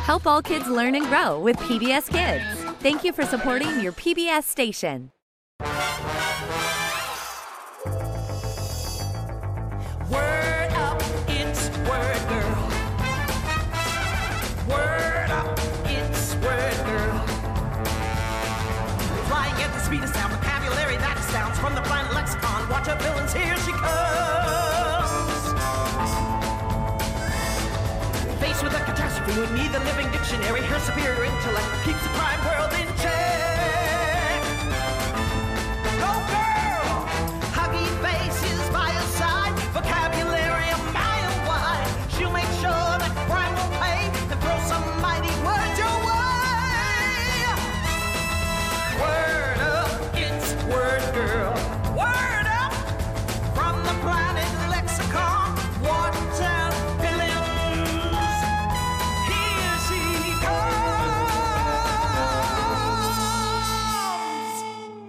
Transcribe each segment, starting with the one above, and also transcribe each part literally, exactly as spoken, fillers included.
Help all kids learn and grow with P B S Kids. Thank you for supporting your P B S station. Word up, it's Word Girl. Word up, it's Word Girl. Flying at the speed of sound, vocabulary that astounds from the planet lexicon. Watch her villains, here she comes. Faced with a catastrophe, we need the living dictionary. Her superior intellect keeps the crime world in check. Go girl! Huggy faces by her side, vocabulary a mile wide. She'll make sure that crime will pay and throw some mighty words your way. Word up, it's Word Girl. Word up from the planet lexicon. Water villains. Here she comes.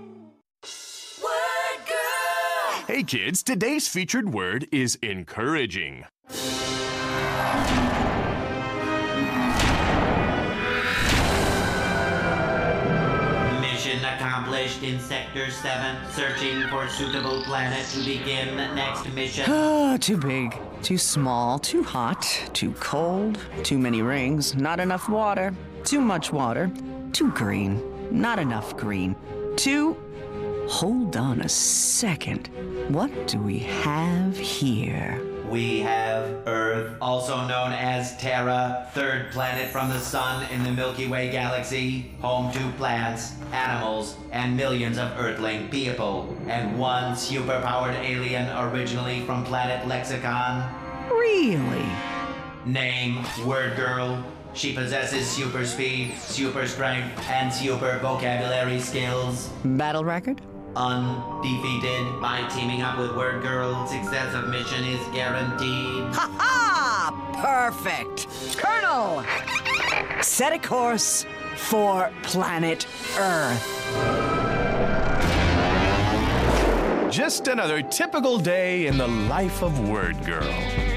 Word Girl. Hey kids, today's featured word is encouraging. Mission accomplished in Sector seven, searching for suitable planet to begin next mission. Ah, too big, too small, too hot, too cold, too many rings, not enough water, too much water, too green, not enough green, too... Hold on a second. What do we have here? We have Earth, also known as Terra, third planet from the sun in the Milky Way galaxy, home to plants, animals, and millions of Earthling people, and one superpowered alien originally from planet Lexicon. Really? Name, Word Girl. She possesses super speed, super strength, and super vocabulary skills. Battle record? Undefeated. By teaming up with Word Girl, success of mission is guaranteed. Ha-ha! Perfect! Colonel! Set a course for planet Earth. Just another typical day in the life of Word Girl.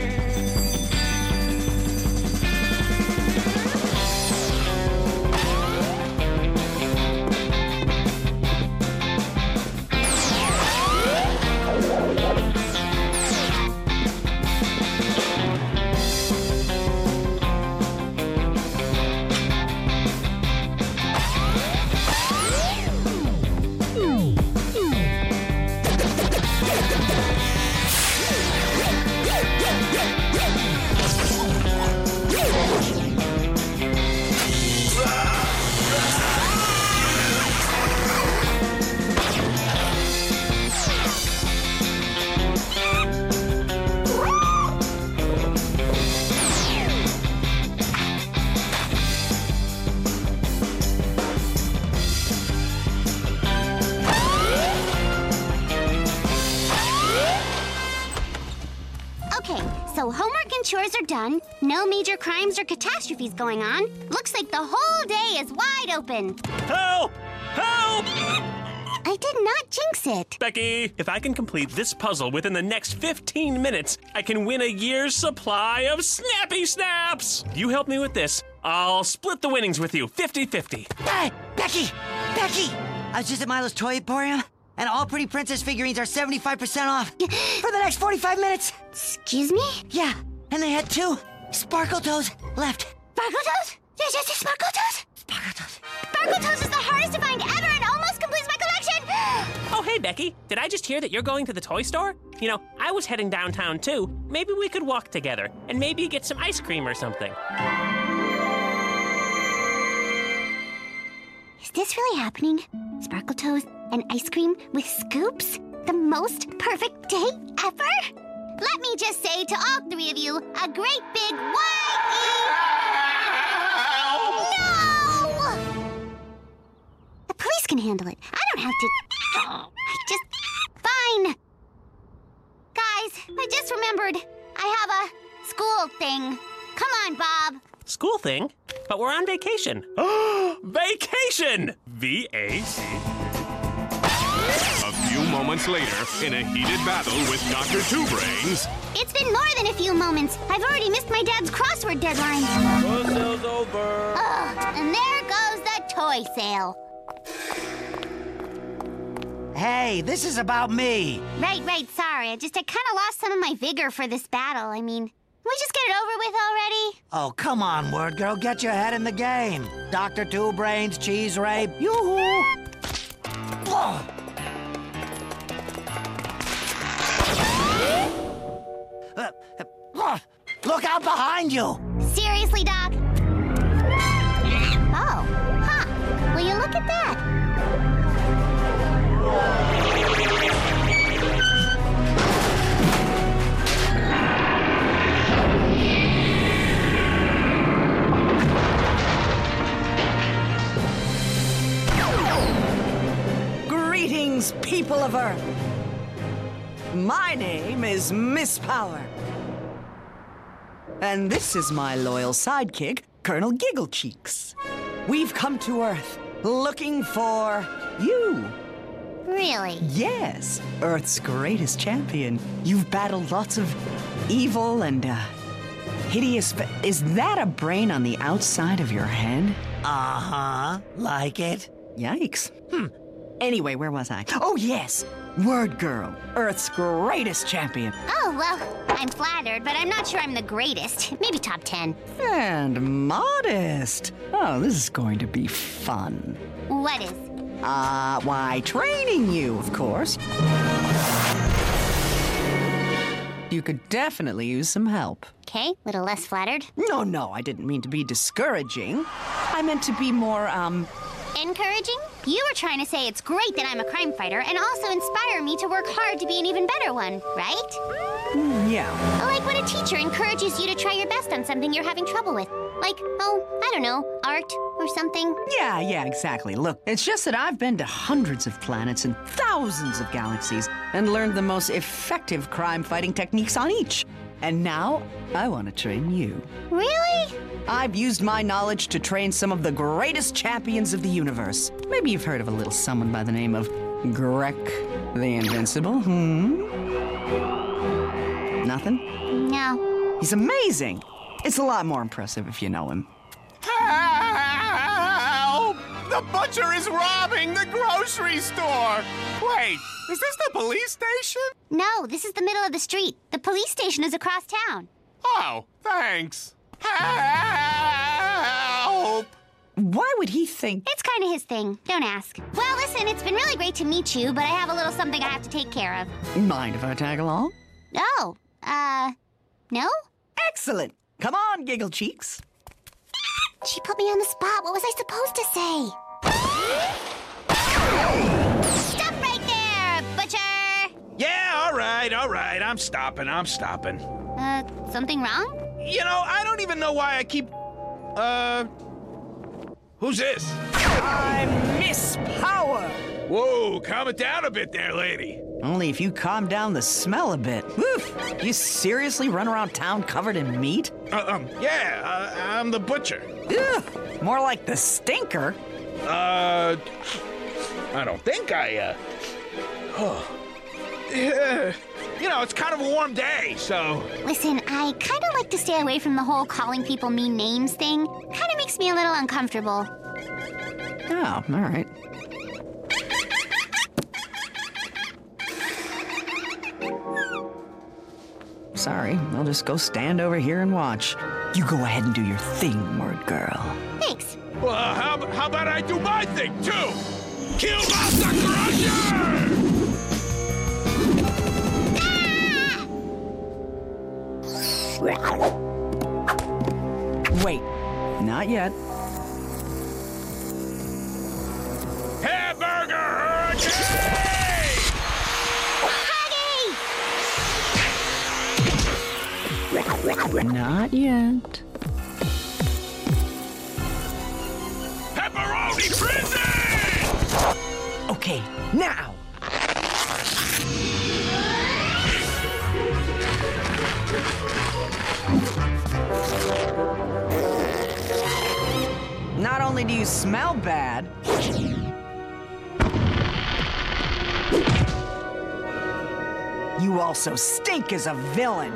So homework and chores are done, no major crimes or catastrophes going on. Looks like the whole day is wide open. Help! Help! I did not jinx it. Becky, if I can complete this puzzle within the next fifteen minutes, I can win a year's supply of Snappy Snaps! You help me with this, I'll split the winnings with you, fifty fifty. Hey, Becky! Becky! I was just at Milo's Toy Emporium, and all Pretty Princess figurines are seventy-five percent off for the next forty-five minutes. Excuse me? Yeah, and they had two Sparkle Toes left. Sparkle Toes? Yes, yes, yes, Sparkle Toes? Sparkle Toes. Sparkle Toes is the hardest to find ever and almost completes my collection! Oh, hey, Becky. Did I just hear that you're going to the toy store? You know, I was heading downtown, too. Maybe we could walk together, and maybe get some ice cream or something. Is this really happening? Sparkle Toes and ice cream with scoops? The most perfect day ever? Let me just say to all three of you, a great big Y-E... No! The police can handle it. I don't have to... I just... Fine. Guys, I just remembered. I have a school thing. Come on, Bob. School thing? But we're on vacation. Vacation! V A C. A few moments later, in a heated battle with Doctor Two Brains... It's been more than a few moments. I've already missed my dad's crossword deadline. Bus sale's over. toy sale. Hey, this is about me. Right, right, sorry. I just, I kind of lost some of my vigor for this battle. I mean, can we just get it over with already? Oh, come on, Word Girl. Get your head in the game. Doctor Two Brains, Cheese Ray, yoo-hoo! Ugh. Uh, uh, look out behind you! Seriously, Doc? Oh, huh. Will you look at that? Greetings, people of Earth. My name is Miss Power. And this is my loyal sidekick, Colonel Gigglecheeks. We've come to Earth looking for you. Really? Yes, Earth's greatest champion. You've battled lots of evil and uh, hideous... Is that a brain on the outside of your head? Uh-huh. Like it? Yikes. Hmm. Anyway, where was I? Oh, yes. Word Girl, Earth's greatest champion. Oh, well, I'm flattered, but I'm not sure I'm the greatest. Maybe top ten. And modest. Oh, this is going to be fun. What is? Uh, why, training you, of course. You could definitely use some help. Okay, little less flattered. No, no, I didn't mean to be discouraging. I meant to be more, um... Encouraging? You were trying to say it's great that I'm a crime fighter and also inspire me to work hard to be an even better one, right? Mm, yeah. Like when a teacher encourages you to try your best on something you're having trouble with. Like, oh, I don't know, art or something. Yeah, yeah, exactly. Look, it's just that I've been to hundreds of planets and thousands of galaxies and learned the most effective crime-fighting techniques on each. And now, I want to train you. Really? I've used my knowledge to train some of the greatest champions of the universe. Maybe you've heard of a little someone by the name of Grek the Invincible, hmm? Nothing? No. He's amazing. It's a lot more impressive if you know him. Help! The butcher is robbing the grocery store! Wait, is this the police station? No, this is the middle of the street. The police station is across town. Oh, thanks. Help! Why would he think... It's kind of his thing. Don't ask. Well, listen, it's been really great to meet you, but I have a little something I have to take care of. Mind if I tag along? Oh, uh, no? Excellent. Come on, Giggle Cheeks. She put me on the spot. What was I supposed to say? Stop right there, butcher! Yeah, all right, all right. I'm stopping, I'm stopping. Uh, something wrong? You know, I don't even know why I keep... Uh... Who's this? I'm Miss Power. Whoa, calm it down a bit there, lady. Only if you calm down the smell a bit. Woof! You seriously run around town covered in meat? Uh, um, yeah, uh, I'm the butcher. Ugh, more like the stinker. Uh... I don't think I, uh... Oh... Yeah... You know, it's kind of a warm day, so... Listen, I kind of like to stay away from the whole calling people mean names thing. Kind of makes me a little uncomfortable. Oh, all right. Sorry, I'll just go stand over here and watch. You go ahead and do your thing, Word Girl. Thanks. Well, uh, how, how about I do my thing, too? Kill Master Crusher! Wait, not yet. Hamburger Hurricane! Huggy! Not yet. Pepperoni Frenzy! Okay, now! Not only do you smell bad, you also stink as a villain.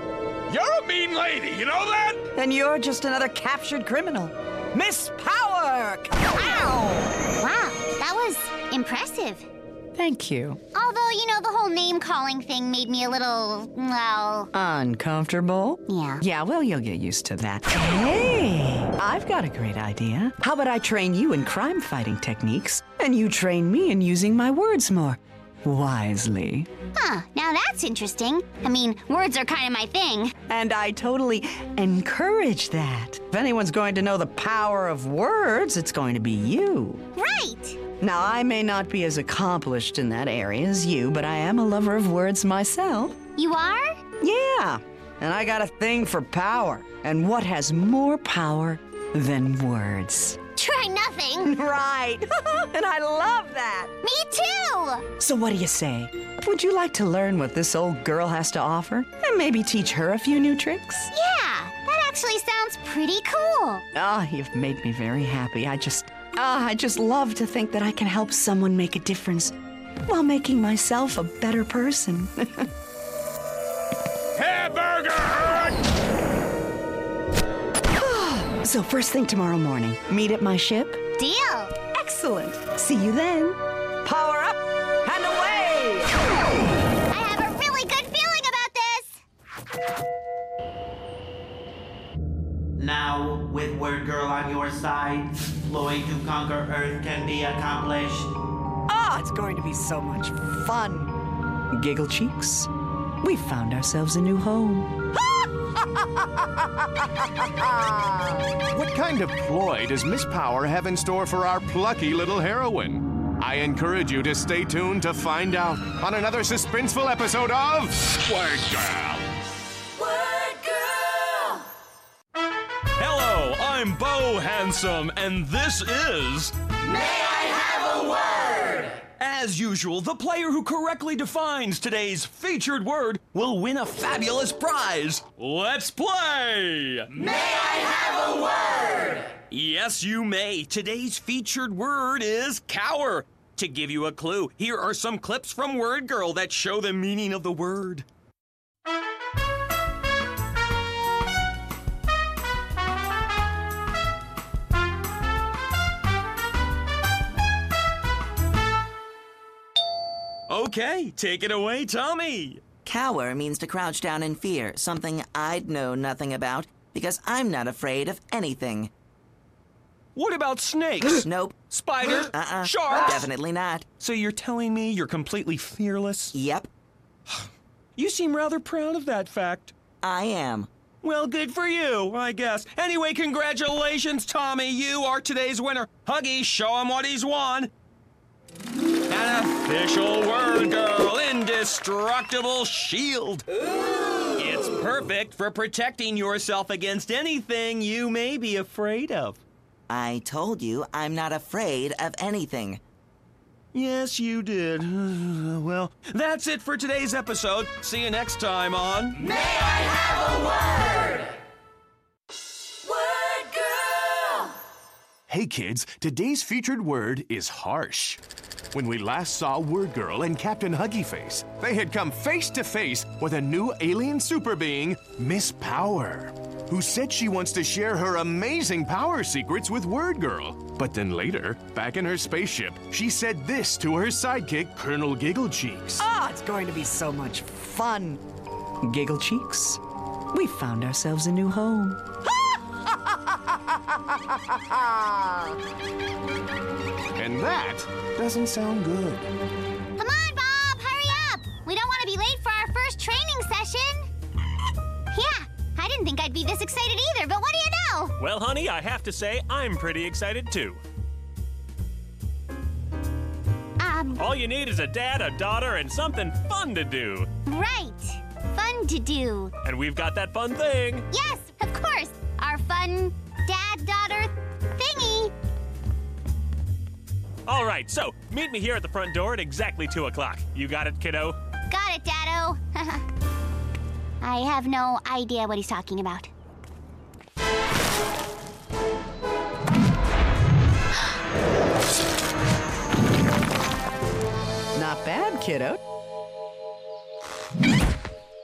You're a mean lady, you know that? And you're just another captured criminal. Miss Power! work. Ow! Wow, that was impressive. Thank you. Although, you know, the whole name-calling thing made me a little, well... Uncomfortable? Yeah. Yeah, well, you'll get used to that. Hey, I've got a great idea. How about I train you in crime-fighting techniques, and you train me in using my words more wisely? Huh, now that's interesting. I mean, words are kind of my thing. And I totally encourage that. If anyone's going to know the power of words, it's going to be you. Right! Now, I may not be as accomplished in that area as you, but I am a lover of words myself. You are? Yeah, and I got a thing for power. And what has more power than words? Try nothing. Right, and I love that. Me too! So what do you say? Would you like to learn what this old girl has to offer? And maybe teach her a few new tricks? Yeah, that actually sounds pretty cool. Ah, you've made me very happy. I just, ah, I just love to think that I can help someone make a difference while making myself a better person. Hamburger! So first thing tomorrow morning, meet at my ship? Deal. Excellent. See you then. Power up and away! I have a really good feeling about this. Now, with Word Girl on your side, Floyd to conquer Earth can be accomplished. Ah, it's going to be so much fun. Giggle Cheeks, we found ourselves a new home. What kind of ploy does Miss Power have in store for our plucky little heroine? I encourage you to stay tuned to find out on another suspenseful episode of Word Girl. Word Girl! Hello, I'm Bo Handsome, and this is... May I have a word? As usual, the player who correctly defines today's featured word will win a fabulous prize. Let's play! May I have a word? Yes, you may. Today's featured word is cower. To give you a clue, here are some clips from Word Girl that show the meaning of the word. Okay, take it away, Tommy. Cower means to crouch down in fear, something I'd know nothing about because I'm not afraid of anything. What about snakes? Nope. Spiders? Uh-uh. Sharks? Definitely not. So you're telling me you're completely fearless? Yep, You seem rather proud of that fact. I am. Well, good for you, I guess. Anyway, congratulations, Tommy. You are today's winner. Huggy, show him what he's won. An official Word Girl indestructible shield. Ooh. It's perfect for protecting yourself against anything you may be afraid of. I told you I'm not afraid of anything. Yes, you did. Well, that's it for today's episode. See you next time on... May I have a word? Word Girl! Hey kids, today's featured word is harsh. When we last saw Word Girl and Captain Huggy Face, they had come face to face with a new alien super being, Miss Power, who said she wants to share her amazing power secrets with Word Girl. But then later, back in her spaceship, she said this to her sidekick, Colonel Giggle Cheeks. Ah, it's going to be so much fun. Giggle Cheeks, we found ourselves a new home. And that doesn't sound good. Come on, Bob, hurry up. We don't want to be late for our first training session. Yeah, I didn't think I'd be this excited either, but what do you know? Well, honey, I have to say, I'm pretty excited too. Um, All you need is a dad, a daughter, and something fun to do. right. Fun to do. And we've got that fun thing. Yes, of course. Our fun dad-daughter thingy. All right, so meet me here at the front door at exactly two o'clock. You got it, kiddo? Got it, Daddo. I have no idea what he's talking about. Not bad, kiddo.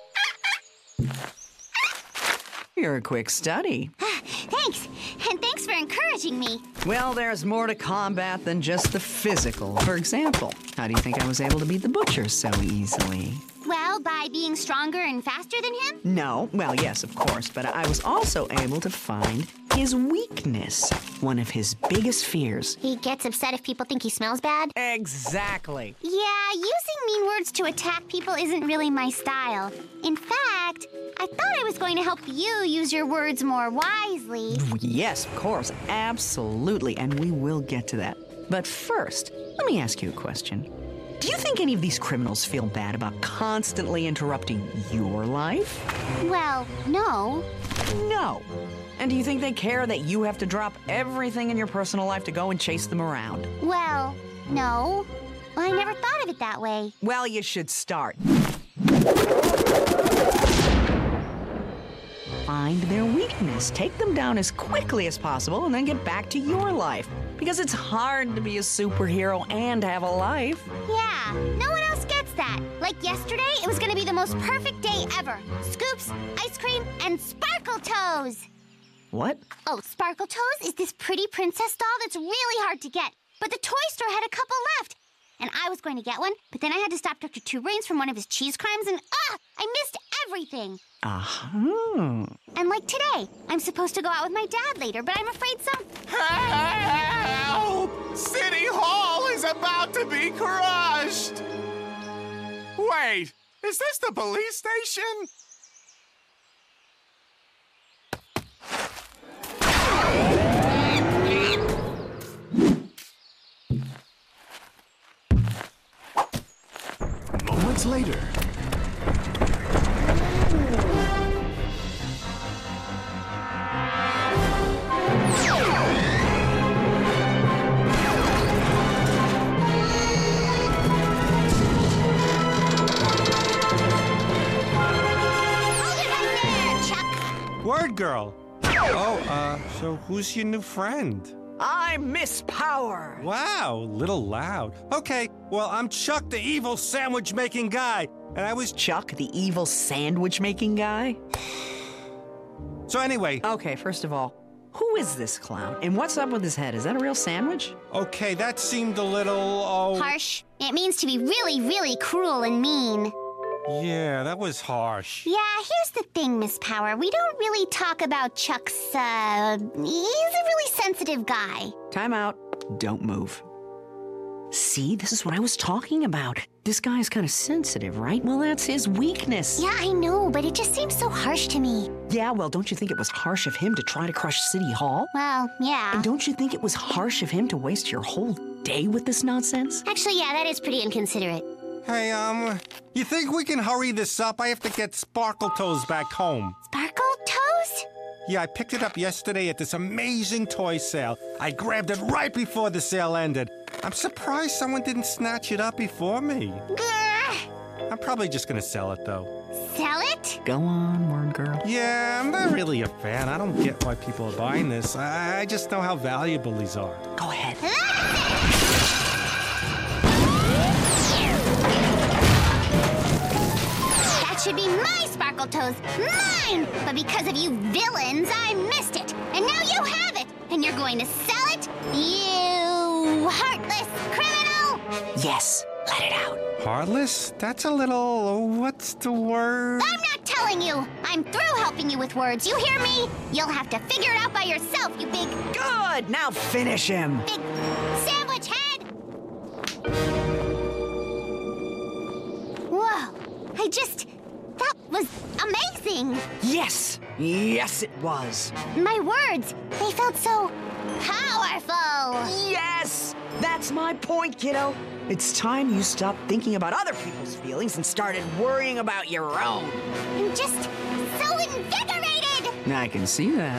You're a quick study. Thanks. And thanks for for encouraging me. Well, there's more to combat than just the physical. For example, how do you think I was able to beat the butcher so easily? Well, by being stronger and faster than him? No, well, yes, of course, but I was also able to find his weakness, one of his biggest fears. He gets upset if people think he smells bad? Exactly. Yeah, using mean words to attack people isn't really my style. In fact, I thought I was going to help you use your words more wisely. Yes, of course, absolutely, and we will get to that. But first, let me ask you a question. Do you think any of these criminals feel bad about constantly interrupting your life? Well, no. No. And do you think they care that you have to drop everything in your personal life to go and chase them around? Well, no. Well, I never thought of it that way. Well, you should start. Find their weakness, take them down as quickly as possible, and then get back to your life. Because it's hard to be a superhero and have a life. Yeah, no one else gets that. Like yesterday, it was gonna be the most perfect day ever. Scoops, ice cream, and Sparkle Toes. What? Oh, Sparkle Toes is this pretty princess doll that's really hard to get. But the toy store had a couple left. And I was going to get one, but then I had to stop Doctor Two Brains from one of his cheese crimes, and ah, I missed everything. Uh-huh. And like today, I'm supposed to go out with my dad later, but I'm afraid some... Help! City Hall is about to be crushed! Wait, is this the police station? Moments later. Word girl. Oh, uh, so who's your new friend? I'm Miss Power. Wow, little loud. Okay, well, I'm Chuck, the evil sandwich-making guy, and I was... Chuck, the evil sandwich-making guy? So anyway... Okay, first of all, who is this clown? And what's up with his head? Is that a real sandwich? Okay, that seemed a little, oh... Harsh. It means to be really, really cruel and mean. Yeah, that was harsh. Yeah, here's the thing, Miss Power. We don't really talk about Chuck's, uh... He's a really sensitive guy. Time out. Don't move. See, this is what I was talking about. This guy's kind of sensitive, right? Well, that's his weakness. Yeah, I know, but it just seems so harsh to me. Yeah, well, don't you think it was harsh of him to try to crush City Hall? Well, yeah. And don't you think it was harsh of him to waste your whole day with this nonsense? Actually, yeah, that is pretty inconsiderate. Hey, um, you think we can hurry this up? I have to get Sparkle Toes back home. Sparkle Toes? Yeah, I picked it up yesterday at this amazing toy sale. I grabbed it right before the sale ended. I'm surprised someone didn't snatch it up before me. Grr. I'm probably just gonna sell it, though. Sell it? Go on, word girl. Yeah, I'm not really a fan. I don't get why people are buying this. I, I just know how valuable these are. Go ahead. That should be my Sparkle Toes. Mine! But because of you villains, I missed it. And now you have it. And you're going to sell it? You heartless criminal! Yes, let it out. Heartless? That's a little... what's the word? I'm not telling you. I'm through helping you with words. You hear me? You'll have to figure it out by yourself, you big... Good! Now finish him. Big sandwich head! Whoa. I just... That was amazing. Yes. Yes, it was. My words, they felt so powerful. Yes! That's my point, kiddo. It's time you stopped thinking about other people's feelings and started worrying about your own. I'm just so invigorated. I can see that.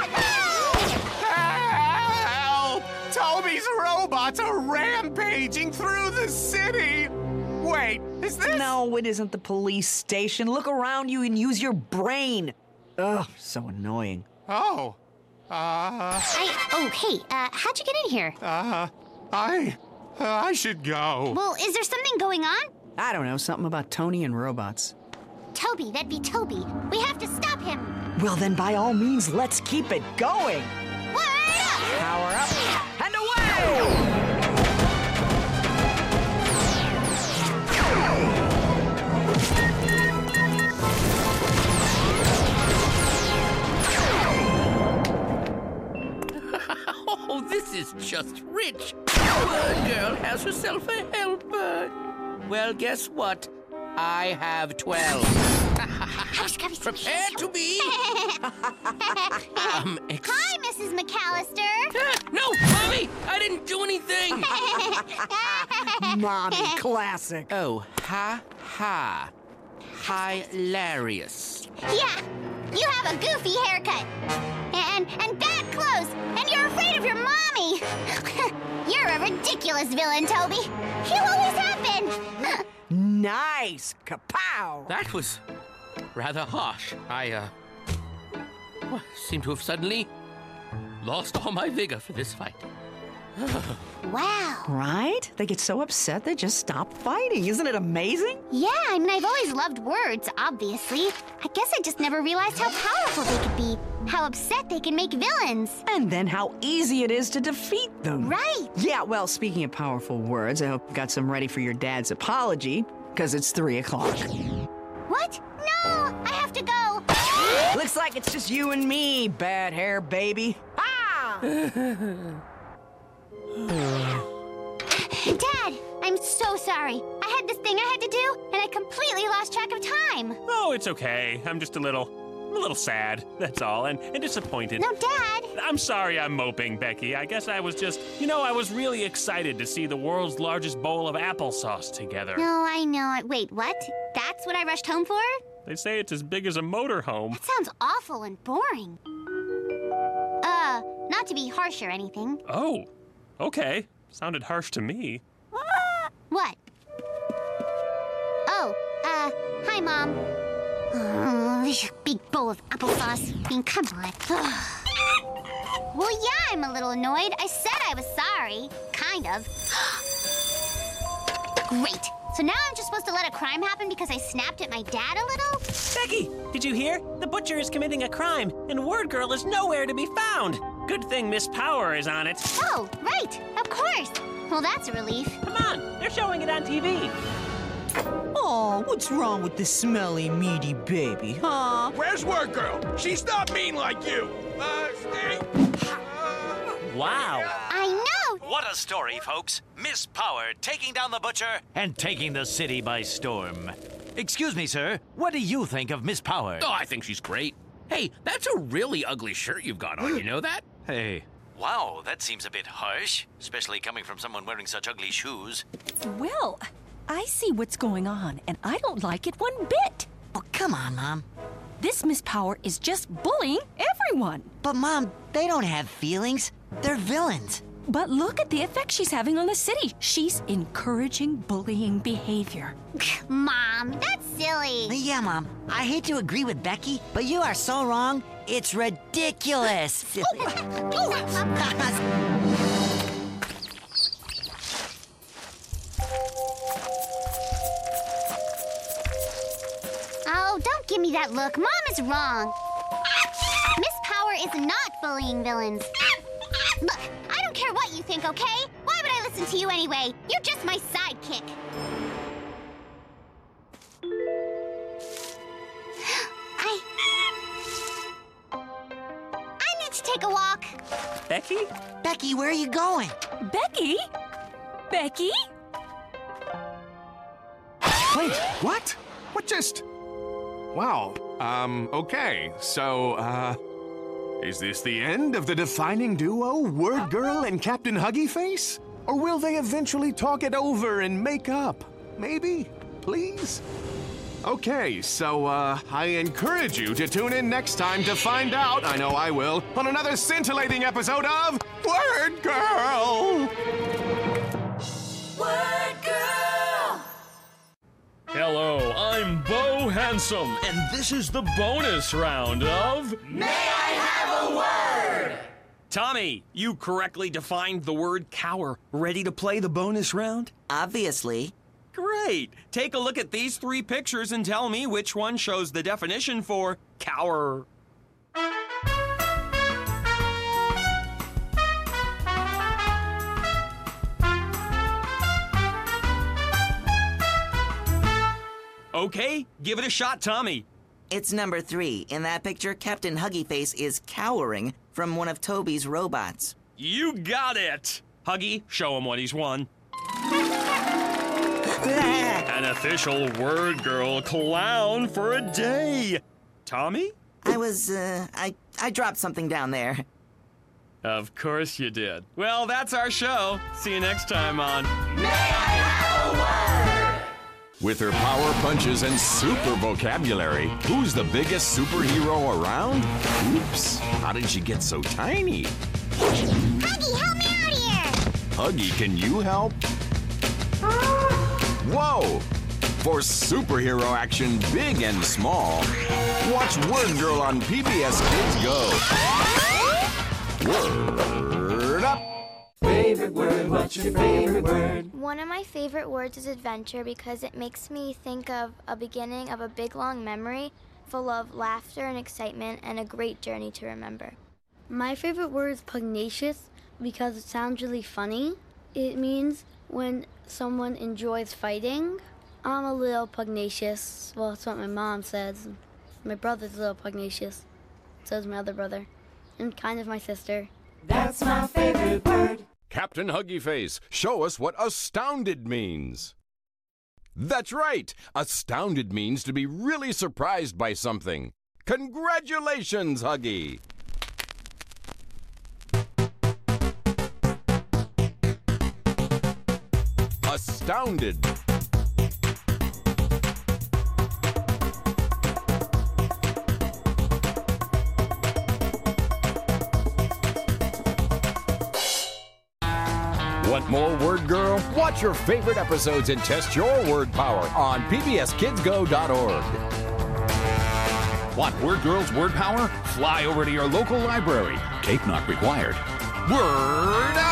Help! Toby's robots are rampaging through the city! Wait, is this... No, it isn't the police station. Look around you and use your brain. Ugh, so annoying. Oh. Uh... I... Oh, hey, uh, how'd you get in here? Uh... I... Uh, I should go. Well, is there something going on? I don't know, something about Tony and robots. Toby, that'd be Toby. We have to stop him. Well, then by all means, let's keep it going. Word Oh, this is just rich. Word Girl has herself a helper. Well, guess what? I have twelve. Prepare to be. um, ex- Hi, Missus McAllister. no, Mommy! I didn't do anything! Mommy, classic. Oh, ha ha. Hilarious. Yeah, you have a goofy haircut. And, and bad clothes. And you're afraid of your mommy. You're a ridiculous villain, Toby. You always have been. Nice. Kapow. That was rather harsh. I, uh, well, seem to have suddenly lost all my vigor for this fight. Wow. Right? They get so upset they just stop fighting. Isn't it amazing? Yeah, I mean, I've always loved words, obviously. I guess I just never realized how powerful they could be, how upset they can make villains. And then how easy it is to defeat them. Right. Yeah, well, speaking of powerful words, I hope you got some ready for your dad's apology, because it's three o'clock. What? No, I have to go. Looks like it's just you and me, bad hair baby. Ah! Dad, I'm so sorry. I had this thing I had to do, and I completely lost track of time. Oh, it's okay. I'm just a little, a little sad, that's all, and, and disappointed. No, Dad. I'm sorry I'm moping, Becky. I guess I was just, you know, I was really excited to see the world's largest bowl of applesauce together. No, I know it. Wait, what? That's what I rushed home for? They say it's as big as a motorhome. That sounds awful and boring. Uh, not to be harsh or anything. Oh, okay. Sounded harsh to me. What? Oh, uh, hi, Mom. Oh, this big bowl of applesauce. I mean, come on. Well, yeah, I'm a little annoyed. I said I was sorry. Kind of. Great. So now I'm just supposed to let a crime happen because I snapped at my dad a little? Becky, did you hear? The butcher is committing a crime, and Word Girl is nowhere to be found. Good thing Miss Power is on it. Oh, right. Of course. Well, that's a relief. Come on, they're showing it on T V. Oh, what's wrong with this smelly, meaty baby, huh? Where's Word Girl? She's not mean like you. Uh, stay. Wow. I know. What a story, folks. Miss Power taking down the butcher and taking the city by storm. Excuse me, sir. What do you think of Miss Power? Oh, I think she's great. Hey, that's a really ugly shirt you've got on, you know that? Hey. Wow, that seems a bit harsh, especially coming from someone wearing such ugly shoes. Well, I see what's going on, and I don't like it one bit. Oh, come on, Mom. This Miss Power is just bullying everyone. But, Mom, they don't have feelings. They're villains. But look at the effect she's having on the city. She's encouraging bullying behavior. Mom, that's silly. Yeah, Mom. I hate to agree with Becky, but you are so wrong. It's ridiculous. Oh, don't give me that look. Mom is wrong. Miss Power is not bullying villains. Look, I don't care what you think, okay? Why would I listen to you anyway? You're just my sidekick. I... I need to take a walk. Becky? Becky, where are you going? Becky? Becky? Wait, what? What just... Wow, um, okay, so, uh... is this the end of the defining duo, Word Girl and Captain Huggy Face? Or will they eventually talk it over and make up? Maybe? Please? Okay, so, uh, I encourage you to tune in next time to find out, I know I will, on another scintillating episode of Word Girl! Word Girl! Hello, I'm Bo Handsome, and this is the bonus round of... May I have a word? Tommy, you correctly defined the word cower. Ready to play the bonus round? Obviously. Great. Take a look at these three pictures and tell me which one shows the definition for cower. Okay, give it a shot, Tommy. It's number three. In that picture, Captain Huggy Face is cowering from one of Toby's robots. You got it! Huggy, show him what he's won. An official Word Girl clown for a day. Tommy? I was, uh, I, I dropped something down there. Of course you did. Well, that's our show. See you next time on May I Have a Word? With her power punches and super vocabulary, who's the biggest superhero around? Oops, how did she get so tiny? Huggy, help me out here! Huggy, can you help? Whoa! For superhero action big and small, watch Word Girl on P B S Kids Go. Word up! Favorite word, what's your favorite word? One of my favorite words is adventure because it makes me think of a beginning of a big long memory full of laughter and excitement and a great journey to remember. My favorite word is pugnacious because it sounds really funny. It means when someone enjoys fighting. I'm a little pugnacious. Well, that's what my mom says. My brother's a little pugnacious. So is my other brother. And kind of my sister. That's my favorite word. Captain Huggy Face, show us what astounded means. That's right! Astounded means to be really surprised by something. Congratulations, Huggy! Astounded. Want more Word Girl? Watch your favorite episodes and test your word power on P B S Kids Go dot org. Want Word Girl's word power? Fly over to your local library. Cape not required. Word